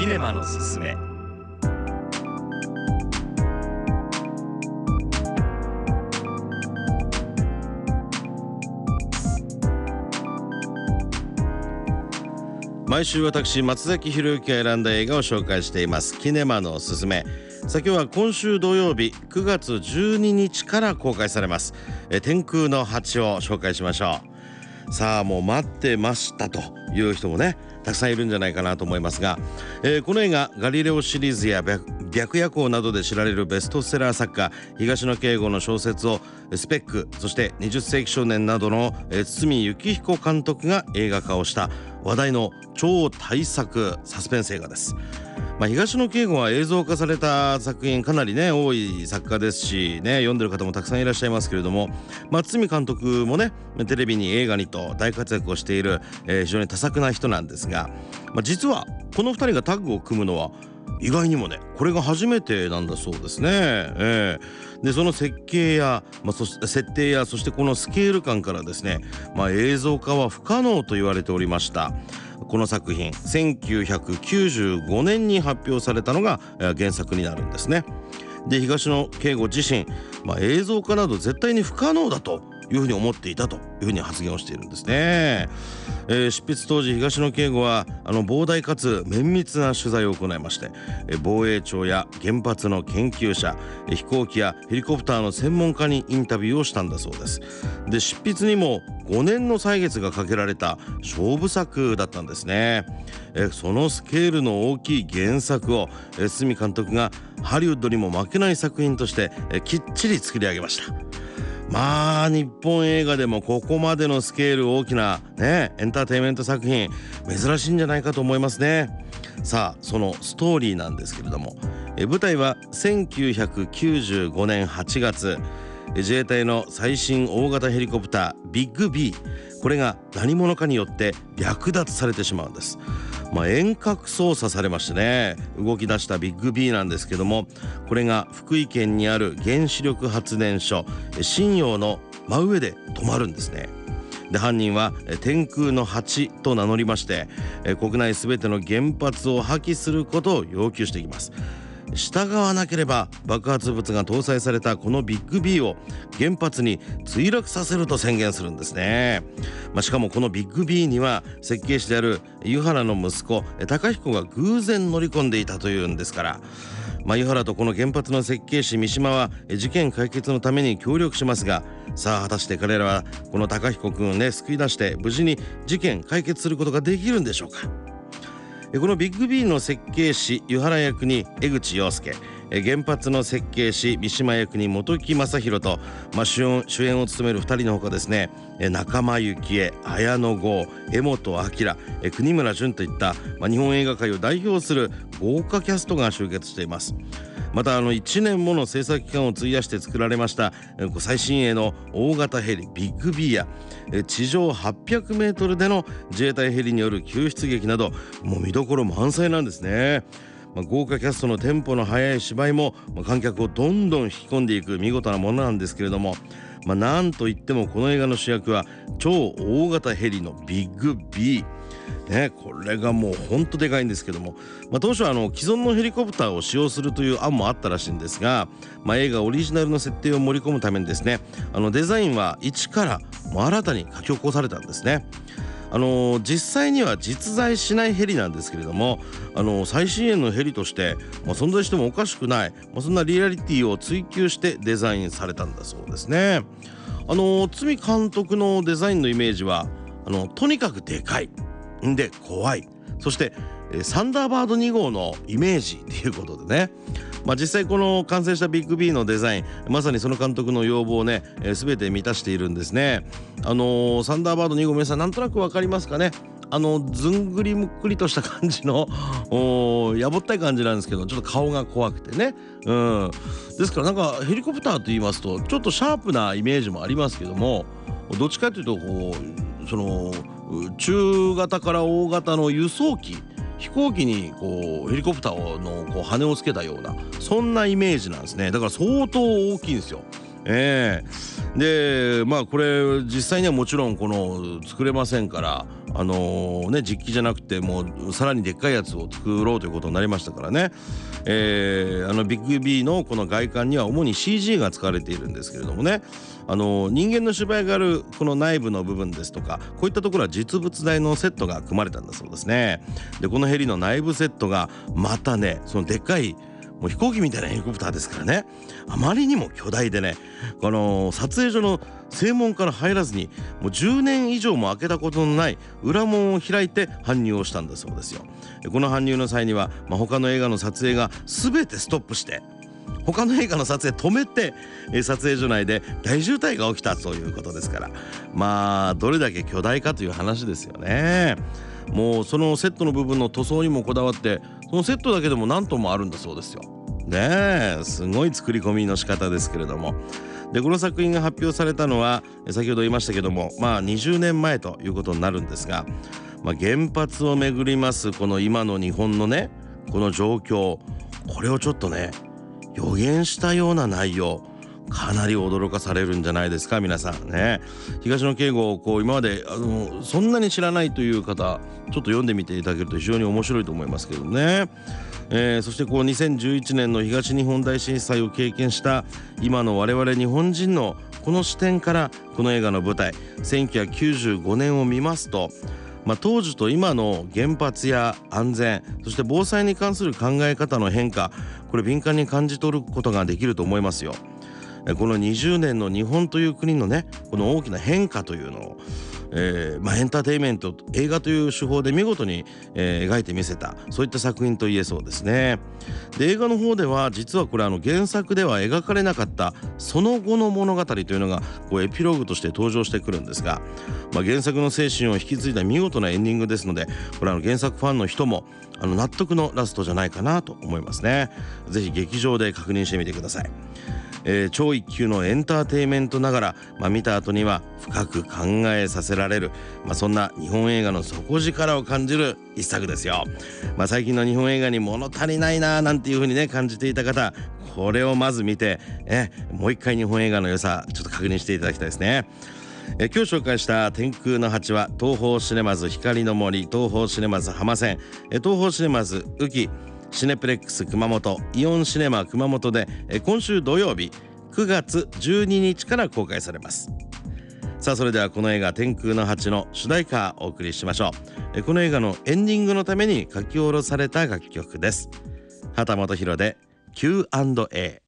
キネマのすすめ。 毎週私松崎ひろゆきが選んだ映画を紹介していますキネマのおすすめ。さあ今日は今週土曜日9月12日から公開されます天空の蜂を紹介しましょう。さあもう待ってましたという人もねたくさんいるんじゃないかなと思いますが、この映画ガリレオシリーズや白夜行などで知られるベストセラー作家東野圭吾の小説をスペック、そして20世紀少年などの堤幸彦監督が映画化をした話題の超大作サスペンス映画です。東野圭吾は映像化された作品かなりね多い作家ですしね、読んでる方もたくさんいらっしゃいますけれども、堤監督もねテレビに映画にと大活躍をしている、非常に多作な人なんですが、実はこの2人がタッグを組むのは意外にもねこれが初めてなんだそうですね。でその設計や、設定やそしてこのスケール感からですね、映像化は不可能と言われておりました。この作品1995年に発表されたのが原作になるんですね。で東野圭吾自身、映像化など絶対に不可能だというふうに思っていたというふうに発言をしているんですね。執筆当時東野圭吾は膨大かつ綿密な取材を行いまして、防衛庁や原発の研究者、飛行機やヘリコプターの専門家にインタビューをしたんだそうです。で執筆にも5年の歳月がかけられた勝負作だったんですね。そのスケールの大きい原作を堤監督がハリウッドにも負けない作品としてきっちり作り上げました。日本映画でもここまでのスケール大きなエンターテインメント作品珍しいんじゃないかと思いますね。さあそのストーリーなんですけれども、舞台は1995年8月、自衛隊の最新大型ヘリコプタービッグ B、 これが何者かによって略奪されてしまうんです。遠隔操作されましてね動き出したビッグ B なんですけども、これが福井県にある原子力発電所新陽の真上で止まるんですね。で犯人は天空の蜂と名乗りまして、国内すべての原発を破棄することを要求していきます。従わなければ爆発物が搭載されたこのビッグ B を原発に墜落させると宣言するんですね。しかもこのビッグ B には設計士である湯原の息子貴彦が偶然乗り込んでいたというんですから、湯原とこの原発の設計士三島は事件解決のために協力しますが、さあ果たして彼らはこの貴彦くんを救い出して無事に事件解決することができるんでしょうか。このビッグ B の設計士湯原役に江口洋介、原発の設計士三島役に本木雅弘と、主演を務める2人のほかですね、仲間由紀恵、綾野剛、江本明、国村淳といった、日本映画界を代表する豪華キャストが集結しています。また1年もの制作期間を費やして作られました最新鋭の大型ヘリビッグ B や地上800メートルでの自衛隊ヘリによる救出劇などもう見どころ満載なんですね。豪華キャストのテンポの速い芝居も観客をどんどん引き込んでいく見事なものなんですけれども、なんといってもこの映画の主役は超大型ヘリのビッグ B、これがもうほんとでかいんですけども、当初は既存のヘリコプターを使用するという案もあったらしいんですが、映画オリジナルの設定を盛り込むためにですねデザインは一から新たに書き起こされたんですね。実際には実在しないヘリなんですけれども最新鋭のヘリとして、存在してもおかしくない、そんなリアリティを追求してデザインされたんだそうですね。堤監督のデザインのイメージはとにかくでかいんで怖い、そしてサンダーバード2号のイメージということでね、実際この完成したビッグ B のデザインまさにその監督の要望をね全て満たしているんですね。サンダーバード2号皆さんなんとなくわかりますかね。ずんぐりむっくりとした感じのやぼったい感じなんですけどちょっと顔が怖くてね、ですからなんかヘリコプターと言いますとちょっとシャープなイメージもありますけども、どっちかというとその中型から大型の輸送機飛行機にヘリコプターの羽をつけたようなそんなイメージなんですね。だから相当大きいんですよ。でこれ実際にはもちろん作れませんから実機じゃなくてもうさらにでっかいやつを作ろうということになりましたからね。ビッグ B のこの外観には主に CG が使われているんですけれどもね、人間の芝居があるこの内部の部分ですとか、こういったところは実物大のセットが組まれたんだそうですね。でこのヘリの内部セットがまたね、そのでっかいもう飛行機みたいなヘリコプターですからね、あまりにも巨大でね、この撮影所の正門から入らずにもう10年以上も開けたことのない裏門を開いて搬入をしたんだそうですよ。この搬入の際には、他の映画の撮影が全てストップして、他の映画の撮影止めて撮影所内で大渋滞が起きたということですから、どれだけ巨大かという話ですよね。もうそのセットの部分の塗装にもこだわって、そのセットだけでも何トンもあるんだそうですよね。すごい作り込みの仕方ですけれども、でこの作品が発表されたのは先ほど言いましたけども、20年前ということになるんですが、原発をめぐりますこの今の日本のね、この状況、これをちょっとね予言したような内容、かなり驚かされるんじゃないですか皆さんね。東野圭吾を今までそんなに知らないという方、ちょっと読んでみていただけると非常に面白いと思いますけどね。そして2011年の東日本大震災を経験した今の我々日本人のこの視点からこの映画の舞台1995年を見ますと、当時と今の原発や安全、そして防災に関する考え方の変化、これ敏感に感じ取ることができると思いますよ。この20年の日本という国のね、この大きな変化というのを、エンターテインメント、映画という手法で見事に、描いてみせた、そういった作品と言えそうですね。で映画の方では実はこれ原作では描かれなかったその後の物語というのがエピローグとして登場してくるんですが、原作の精神を引き継いだ見事なエンディングですので、これ原作ファンの人も納得のラストじゃないかなと思いますね。ぜひ劇場で確認してみてください。超一級のエンターテインメントながら、見た後には深く考えさせられる、そんな日本映画の底力を感じる一作ですよ。最近の日本映画に物足りないななんていう風にね感じていた方、これをまず見て、もう一回日本映画の良さちょっと確認していただきたいですね。今日紹介した天空の蜂は東宝シネマズ光の森、東宝シネマズ浜線、東宝シネマズ宇城、シネプレックス熊本、イオンシネマ熊本で今週土曜日9月12日から公開されます。さあそれではこの映画天空の蜂の主題歌をお送りしましょう。この映画のエンディングのために書き下ろされた楽曲です。畑本博で Q&A。